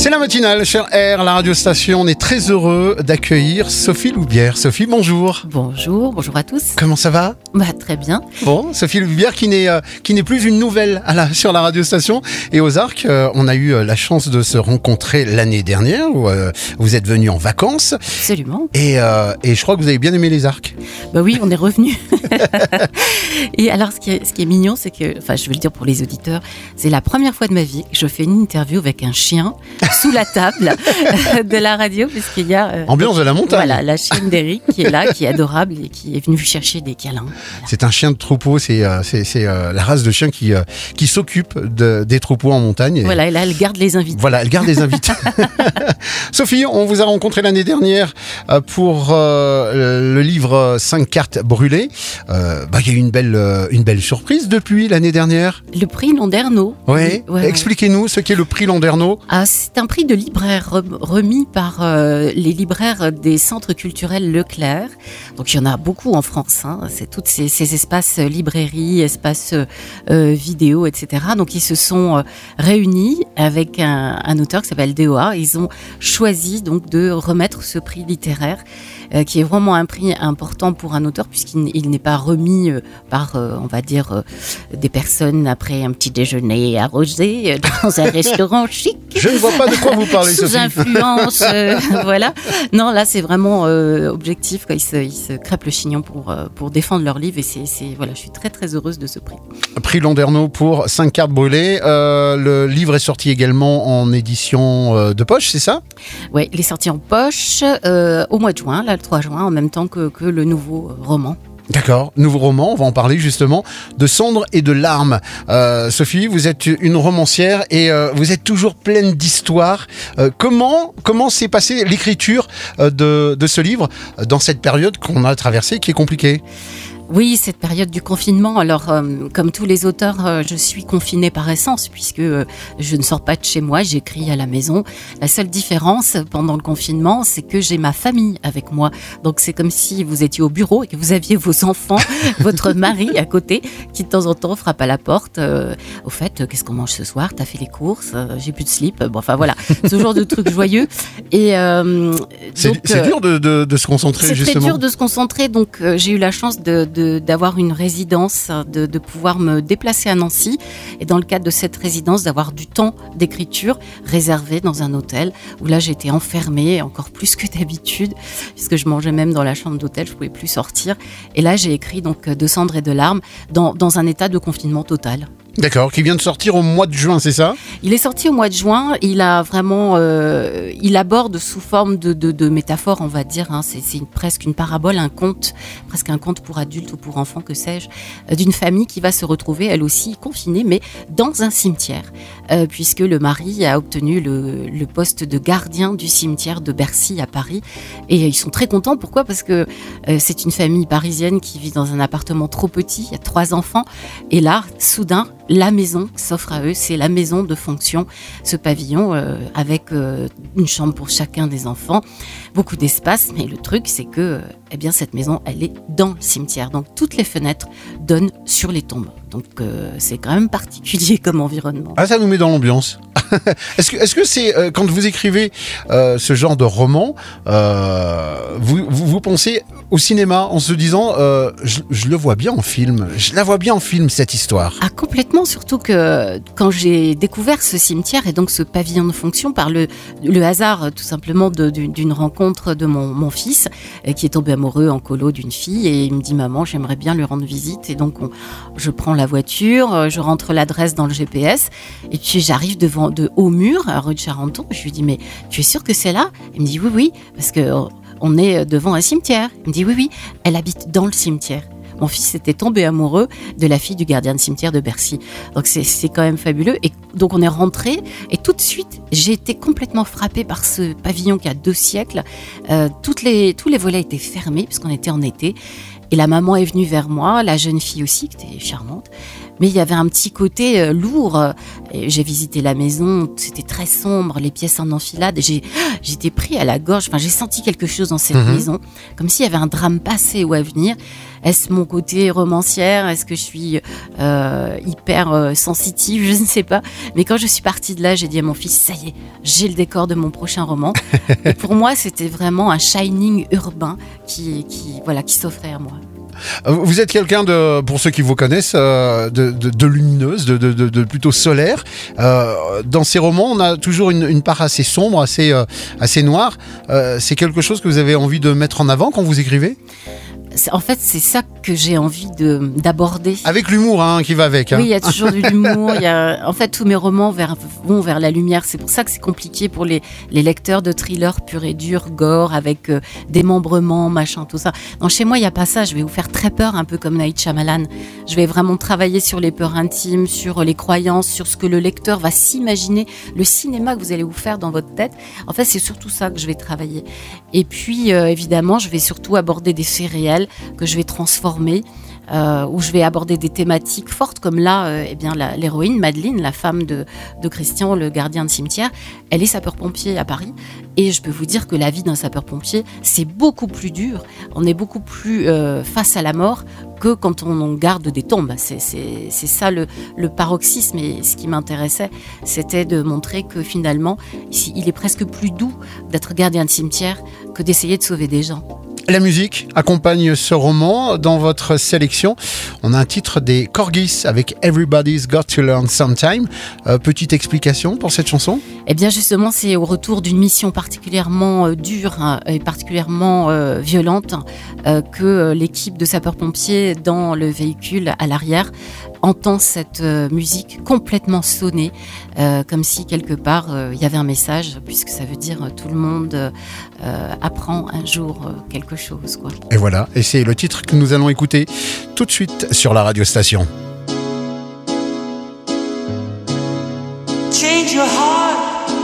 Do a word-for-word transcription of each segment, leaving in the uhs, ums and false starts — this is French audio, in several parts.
C'est la matinale sur R, la radio station. On est très heureux d'accueillir Sophie Loubière. Sophie, bonjour. Bonjour, bonjour à tous. Comment ça va ? Bah, très bien. Bon, Sophie Loubière qui n'est, euh, qui n'est plus une nouvelle à la, sur la radio station. Et aux Arcs, euh, on a eu la chance de se rencontrer l'année dernière où euh, vous êtes venus en vacances. Absolument. Et, euh, et je crois que vous avez bien aimé les Arcs. Bah oui, on est revenus. Et alors, ce qui est, ce qui est mignon, c'est que, enfin, je vais le dire pour les auditeurs, c'est la première fois de ma vie que je fais une interview avec un chien sous la table de la radio, puisqu'il y a... Euh, Ambiance de la montagne. Voilà, la chienne d'Eric qui est là, qui est adorable et qui est venue chercher des câlins. Voilà. C'est un chien de troupeau, c'est, euh, c'est, c'est euh, la race de chien qui, euh, qui s'occupe de, des troupeaux en montagne. Et... Voilà, et là, elle garde les invités. Voilà, elle garde les invités. Sophie, on vous a rencontré l'année dernière euh, pour euh, le livre cinq cartes brûlées. Euh, bah, il y a eu une belle, euh, une belle surprise depuis l'année dernière. Le prix Landerneau. Oui, ouais, expliquez-nous ouais. ce qu'est le prix Landerneau. Ah, c'est un prix de libraire remis par euh, les libraires des centres culturels Leclerc. Donc il y en a beaucoup en France. Hein. C'est tous ces, ces espaces librairies, espaces euh, vidéo, et cetera. Donc ils se sont euh, réunis avec un, un auteur qui s'appelle D O A. Ils ont choisi donc de remettre ce prix littéraire, euh, qui est vraiment un prix important pour un auteur puisqu'il il n'est pas remis euh, par, euh, on va dire, euh, des personnes après un petit déjeuner arrosé euh, dans un restaurant chic. Je ne vois pas de quoi vous parlez, Sous Sophie. influence, euh, voilà. Non, là, c'est vraiment euh, objectif. Quoi. Ils, se, ils se crêpent le chignon pour, euh, pour défendre leur livre. Et c'est, c'est, voilà, je suis très, très heureuse de ce prix. Prix Landerneau pour cinq cartes brûlées. Euh, le livre est sorti également en édition euh, de poche, c'est ça ? Oui, il est sorti en poche euh, au mois de juin, là, le trois juin, en même temps que, que le nouveau roman. D'accord, nouveau roman, on va en parler justement, de cendres et de larmes. Euh, Sophie, vous êtes une romancière et euh, vous êtes toujours pleine d'histoires. Euh, comment, comment s'est passée l'écriture euh, de, de ce livre dans cette période qu'on a traversée qui est compliquée ? Oui, cette période du confinement. Alors, euh, comme tous les auteurs, euh, je suis confinée par essence puisque euh, je ne sors pas de chez moi, j'écris à la maison. La seule différence pendant le confinement, c'est que j'ai ma famille avec moi. Donc, c'est comme si vous étiez au bureau et que vous aviez vos enfants, votre mari à côté, qui de temps en temps frappe à la porte. Euh, au fait, euh, qu'est-ce qu'on mange ce soir ? T'as fait les courses ? euh, J'ai plus de slip. Bon, enfin voilà, ce genre de trucs joyeux. Et euh, c'est, donc, c'est dur de, de, de se concentrer c'est justement. C'est très dur de se concentrer. Donc, euh, j'ai eu la chance de, de De, d'avoir une résidence, de, de pouvoir me déplacer à Nancy et dans le cadre de cette résidence d'avoir du temps d'écriture réservé dans un hôtel où là j'étais enfermée encore plus que d'habitude puisque je mangeais même dans la chambre d'hôtel, je pouvais plus sortir et là j'ai écrit donc De cendres et de larmes dans, dans un état de confinement total. D'accord, qui vient de sortir au mois de juin, c'est ça ? Il est sorti au mois de juin, il a vraiment, euh, il aborde sous forme de, de, de métaphore, on va dire, hein, c'est, c'est une, presque une parabole, un conte, presque un conte pour adultes ou pour enfants, que sais-je, euh, d'une famille qui va se retrouver elle aussi confinée, mais dans un cimetière, euh, puisque le mari a obtenu le, le poste de gardien du cimetière de Bercy à Paris, et ils sont très contents, pourquoi ? Parce que euh, c'est une famille parisienne qui vit dans un appartement trop petit, il y a trois enfants, et là, soudain, la maison s'offre à eux, c'est la maison de fonction, ce pavillon euh, avec euh, une chambre pour chacun des enfants, beaucoup d'espace, mais le truc c'est que euh, eh bien, cette maison elle est dans le cimetière, donc toutes les fenêtres donnent sur les tombes, donc euh, c'est quand même particulier comme environnement. Ah, ça nous met dans l'ambiance. Est-ce que, est-ce que c'est euh, quand vous écrivez euh, ce genre de roman, euh, vous, vous, vous pensez au cinéma en se disant euh, je, je le vois bien en film, je la vois bien en film cette histoire. Ah, complètement, surtout que quand j'ai découvert ce cimetière et donc ce pavillon de fonction par le, le hasard tout simplement de, de, d'une rencontre de mon, mon fils euh, qui est tombé amoureux en colo d'une fille et il me dit maman j'aimerais bien lui rendre visite et donc on, je prends la voiture, je rentre l'adresse dans le G P S et puis j'arrive devant de haut mur à rue de Charenton. Je lui dis mais tu es sûr que c'est là ? Il me dit oui oui parce que on est devant un cimetière. Il me dit oui oui elle habite dans le cimetière. Mon fils était tombé amoureux de la fille du gardien de cimetière de Bercy. Donc c'est, c'est quand même fabuleux. Et donc on est rentré et tout de suite j'ai été complètement frappée par ce pavillon qui a deux siècles. Euh, toutes les, tous les volets étaient fermés puisqu'on était en été. Et la maman est venue vers moi, la jeune fille aussi qui était charmante. Mais il y avait un petit côté euh, lourd. Et j'ai visité la maison, c'était très sombre, les pièces en enfilade. J'ai, j'étais pris à la gorge. Enfin, j'ai senti quelque chose dans cette mmh. maison, comme s'il y avait un drame passé ou à venir. Est-ce mon côté romancière? Est-ce que je suis euh, hyper euh, sensitive? Je ne sais pas. Mais quand je suis partie de là, j'ai dit à mon fils, ça y est, j'ai le décor de mon prochain roman. Et pour moi, c'était vraiment un shining urbain qui, qui, voilà, qui s'offrait à moi. Vous êtes quelqu'un de, pour ceux qui vous connaissent, de, de, de lumineuse, de, de, de plutôt solaire. Euh, dans ces romans, on a toujours une, une part assez sombre, assez, euh, assez noire. Euh, c'est quelque chose que vous avez envie de mettre en avant quand vous écrivez ? En fait, c'est ça que j'ai envie de, d'aborder. Avec l'humour hein, qui va avec. Hein. Oui, il y a toujours de l'humour. Il y a, en fait, tous mes romans vers, vont vers la lumière. C'est pour ça que c'est compliqué pour les, les lecteurs de thrillers pur et dur, gore, avec euh, démembrement, machin, tout ça. Non, chez moi, il n'y a pas ça. Je vais vous faire très peur, un peu comme Night Shyamalan. Je vais vraiment travailler sur les peurs intimes, sur les croyances, sur ce que le lecteur va s'imaginer, le cinéma que vous allez vous faire dans votre tête. En fait, c'est surtout ça que je vais travailler. Et puis, euh, évidemment, je vais surtout aborder des faits réels que je vais transformer, euh, où je vais aborder des thématiques fortes, comme là, euh, eh bien, la, l'héroïne, Madeleine, la femme de, de Christian, le gardien de cimetière, elle est sapeur-pompier à Paris. Et je peux vous dire que la vie d'un sapeur-pompier, c'est beaucoup plus dur. On est beaucoup plus euh, face à la mort que quand on, on garde des tombes. C'est, c'est, c'est ça le, le paroxysme. Et ce qui m'intéressait, c'était de montrer que finalement, il est presque plus doux d'être gardien de cimetière que d'essayer de sauver des gens. La musique accompagne ce roman. Dans votre sélection, on a un titre des Corgis avec Everybody's Got to Learn Sometime. Euh, petite explication pour cette chanson ? Eh bien justement, c'est au retour d'une mission particulièrement euh, dure hein, et particulièrement euh, violente euh, que euh, l'équipe de sapeurs-pompiers dans le véhicule à l'arrière entend cette euh, musique complètement sonner, euh, comme si quelque part il euh, y avait un message, puisque ça veut dire euh, tout le monde euh, apprend un jour euh, quelque chose, quoi. Et voilà, et c'est le titre que nous allons écouter tout de suite sur la radio station. Change your heart.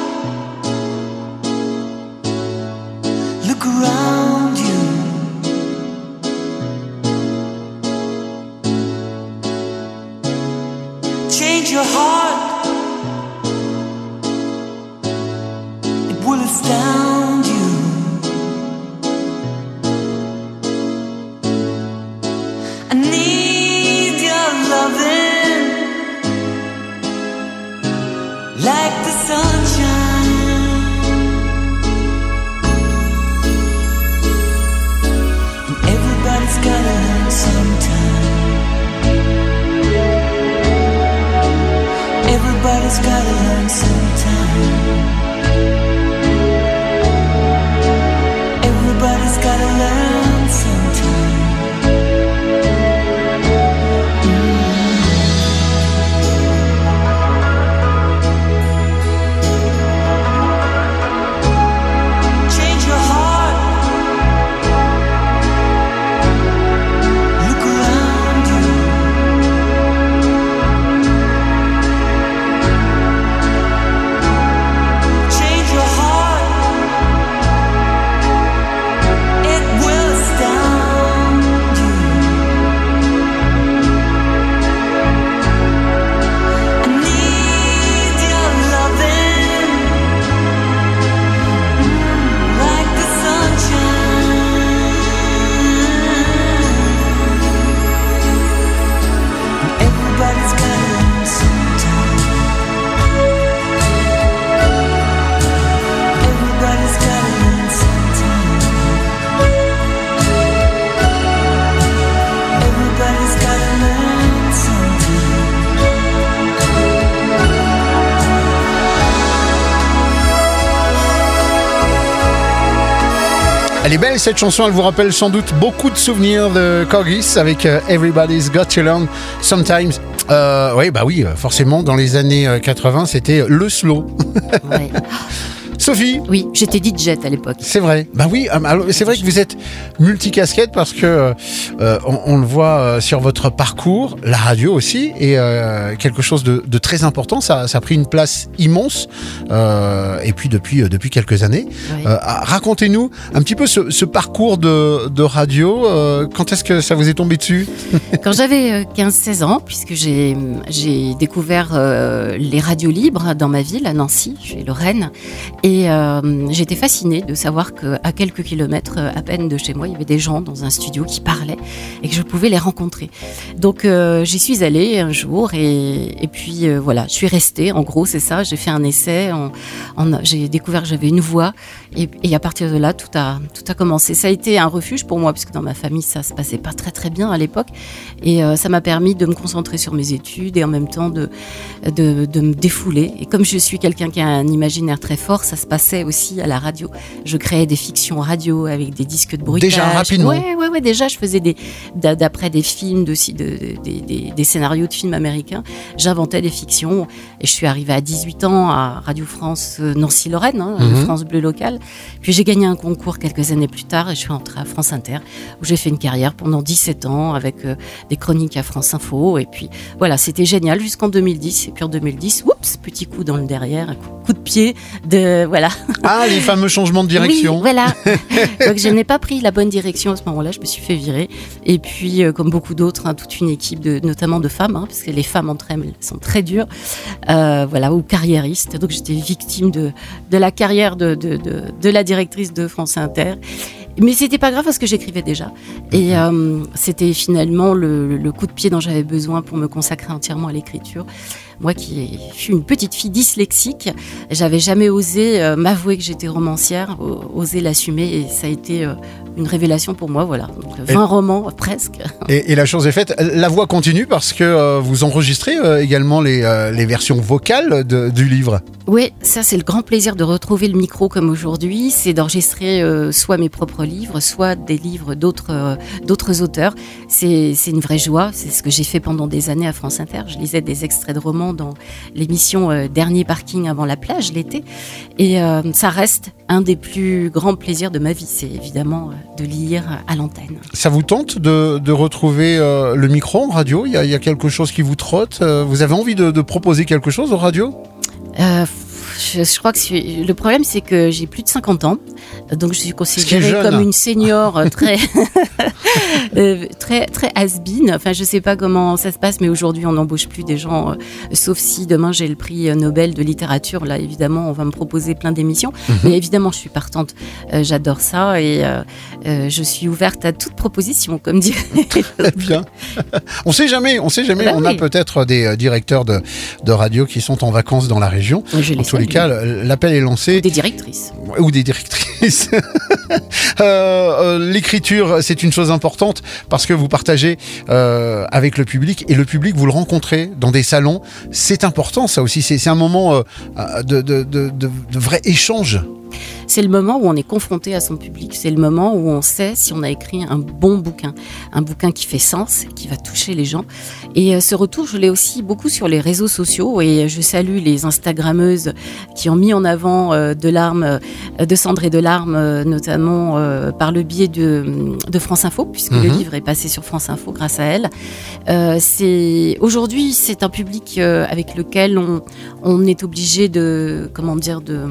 Look around you. Change your heart. It will astound you. I need your loving like the sunshine. And everybody's gotta learn sometime. Everybody's gotta learn sometime. Everybody's gotta learn sometime. Elle est belle cette chanson, elle vous rappelle sans doute beaucoup de souvenirs de Corgis avec euh, Everybody's Got to Learn Sometimes. Euh, oui, bah oui, forcément, dans les années quatre-vingts, c'était le slow. Ouais. Sophie. Oui, j'étais D J à l'époque. C'est vrai. Bah oui, alors, c'est vrai que vous êtes multicasquette parce que euh, on, on le voit euh, sur votre parcours, la radio aussi, et euh, quelque chose de, de très important. Ça, ça a pris une place immense. Euh, et puis depuis euh, depuis quelques années. Oui. Euh, racontez-nous un petit peu ce, ce parcours de, de radio. Euh, quand est-ce que ça vous est tombé dessus? Quand j'avais quinze seize ans, puisque j'ai, j'ai découvert euh, les radios libres dans ma ville, à Nancy, je suis Lorraine, et euh, j'étais fascinée de savoir qu'à quelques kilomètres à peine de chez moi, il y avait des gens dans un studio qui parlaient et que je pouvais les rencontrer. Donc euh, j'y suis allée un jour et, et puis euh, voilà, je suis restée, en gros c'est ça, j'ai fait un essai, on, on, j'ai découvert que j'avais une voix et, et à partir de là, tout a, tout a commencé. Ça a été un refuge pour moi, puisque dans ma famille, ça se passait pas très très bien à l'époque. Et euh, ça m'a permis de me concentrer sur mes études et en même temps de, de, de me défouler. Et comme je suis quelqu'un qui a un imaginaire très fort, ça se passait aussi à la radio. Je créais des fictions radio avec des disques de bruitage. Déjà rapidement. Ouais, ouais, ouais. Déjà, je faisais des, d'après des films, de, de, de, des, des, des scénarios de films américains. J'inventais des fictions. Et je suis arrivée à dix-huit ans à Radio France euh, Nancy-Lorraine, hein, Mm-hmm. France Bleu local. Puis j'ai gagné un concours quelques années plus tard et je suis entrée à France Inter, où j'ai fait une carrière pendant dix-sept ans avec euh, des chroniques à France Info. Et puis voilà, c'était génial jusqu'en deux mille dix. Et puis en deux mille dix, oups, petit coup dans le derrière, un coup, coup de pied de voilà. Ah, les fameux changements de direction. Oui, voilà. Donc je n'ai pas pris la bonne direction à ce moment-là. Je me suis fait virer. Et puis, euh, comme beaucoup d'autres, hein, toute une équipe, de, notamment de femmes, hein, parce que les femmes entre elles sont très dures, euh, voilà, ou carriéristes. Donc j'étais victime de de la carrière de de de, de la directrice de France Inter. Mais c'était pas grave parce que j'écrivais déjà. Et euh, c'était finalement le, le coup de pied dont j'avais besoin pour me consacrer entièrement à l'écriture. Moi qui suis une petite fille dyslexique, j'avais jamais osé euh, m'avouer que j'étais romancière, oser l'assumer, et ça a été euh, une révélation pour moi. Voilà, donc vingt et... romans presque. Et, et la chose est faite. La voix continue parce que euh, vous enregistrez euh, également les, euh, les versions vocales de, du livre. Oui, ça c'est le grand plaisir de retrouver le micro comme aujourd'hui, c'est d'enregistrer euh, soit mes propres livres, soit des livres d'autres euh, d'autres auteurs. C'est c'est une vraie joie. C'est ce que j'ai fait pendant des années à France Inter. Je lisais des extraits de romans dans l'émission euh, Dernier Parking avant la plage l'été, et euh, ça reste un des plus grands plaisirs de ma vie. C'est évidemment euh, de lire à l'antenne. Ça vous tente de, de retrouver euh, le micro en radio? Il y a, il y a quelque chose qui vous trotte? euh, Vous avez envie de, de proposer quelque chose aux radios? Euh, je, je crois que je, le problème, c'est que j'ai plus de cinquante ans, donc je suis considérée comme une senior très, euh, très, très has-been. Enfin, je sais pas comment ça se passe, mais aujourd'hui, on n'embauche plus des gens, euh, sauf si demain j'ai le prix Nobel de littérature. Là, évidemment, on va me proposer plein d'émissions. Mm-hmm. Mais évidemment, je suis partante. Euh, j'adore ça et euh, euh, je suis ouverte à toute proposition, comme dire. Très bien. On sait jamais, on sait jamais. Bah, on oui. a peut-être des directeurs de, de radio qui sont en vacances dans la région. Je en tous les cas, l'appel est lancé. Ou des directrices. Ou des directrices. euh, euh, l'écriture, c'est une chose importante parce que vous partagez euh, avec le public et le public, vous le rencontrez dans des salons. C'est important, ça aussi. C'est, c'est un moment euh, de, de, de, de, de vrai échange. C'est le moment où on est confronté à son public. C'est le moment où on sait si on a écrit un bon bouquin, un bouquin qui fait sens, qui va toucher les gens. Et euh, ce retour, je l'ai aussi beaucoup sur les réseaux sociaux. Et je salue les Instagrammeuses qui ont mis en avant euh, de larmes, euh, de cendres et de larmes, euh, notamment euh, par le biais de, de France Info, puisque mm-hmm. le livre est passé sur France Info grâce à elle. Euh, c'est aujourd'hui, c'est un public euh, avec lequel on, on est obligé de, comment dire, de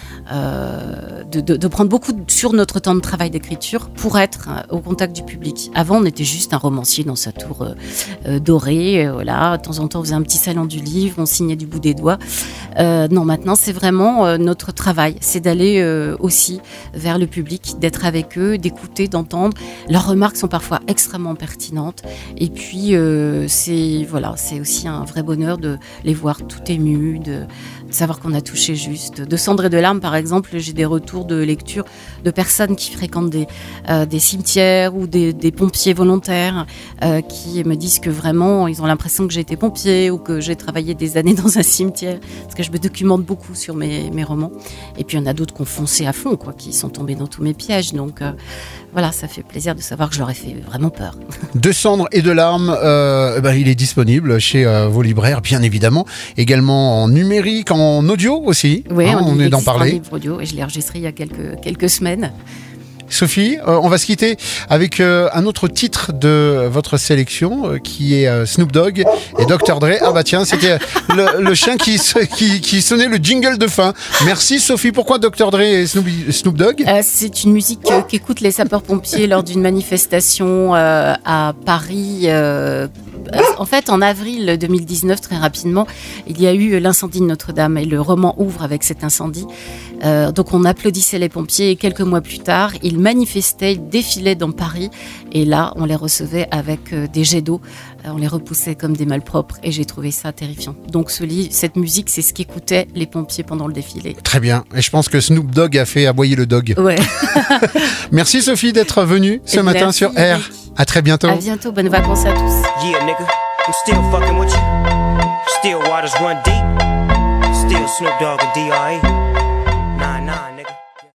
Euh, de, de, de prendre beaucoup sur notre temps de travail d'écriture pour être euh, au contact du public. Avant, on était juste un romancier dans sa tour euh, euh, dorée. Euh, voilà. De temps en temps, on faisait un petit salon du livre, on signait du bout des doigts. Euh, non, maintenant, c'est vraiment euh, notre travail. C'est d'aller euh, aussi vers le public, d'être avec eux, d'écouter, d'entendre. Leurs remarques sont parfois extrêmement pertinentes. Et puis, euh, c'est, voilà, c'est aussi un vrai bonheur de les voir tout émus, de, de savoir qu'on a touché juste. De cendres et de larmes, par exemple, j'ai des retours de lecture de personnes qui fréquentent des, euh, des cimetières ou des, des pompiers volontaires euh, qui me disent que vraiment, ils ont l'impression que j'ai été pompier ou que j'ai travaillé des années dans un cimetière. Parce que je me documente beaucoup sur mes, mes romans. Et puis il y en a d'autres qui ont foncé à fond, quoi, qui sont tombés dans tous mes pièges. Donc euh, voilà, ça fait plaisir de savoir que je leur ai fait vraiment peur. De cendres et de larmes, euh, ben, il est disponible chez euh, vos libraires, bien évidemment. Également en numérique, en audio aussi. Oui, hein, on est d'en parler. Un livre audio et je l'ai enregistré il y a quelques, quelques semaines. Sophie, euh, on va se quitter avec euh, un autre titre de votre sélection euh, qui est euh, Snoop Dogg et docteur Dre. Ah bah tiens, c'était le, le chien qui, qui, qui sonnait le jingle de fin. Merci Sophie. Pourquoi docteur Dre et Snoop, Snoop Dogg ? euh, C'est une musique euh, qu'écoutent les sapeurs-pompiers lors d'une manifestation euh, à Paris. Euh, en fait, en avril deux mille dix-neuf, très rapidement, il y a eu l'incendie de Notre-Dame et le roman ouvre avec cet incendie. Euh, donc on applaudissait les pompiers et quelques mois plus tard, ils manifestaient, ils défilaient dans Paris et là, on les recevait avec euh, des jets d'eau, euh, on les repoussait comme des malpropres et j'ai trouvé ça terrifiant. Donc ce livre, cette musique, c'est ce qu'écoutaient les pompiers pendant le défilé. Très bien, et je pense que Snoop Dogg a fait aboyer le dog. Ouais. Merci Sophie d'être venue ce Et matin merci, sur R. Eric. À très bientôt. À bientôt, bonnes vacances à tous. Yeah, nigga, I'm still fucking with you. Still waters run deep. Still Snoop Dogg and D R E.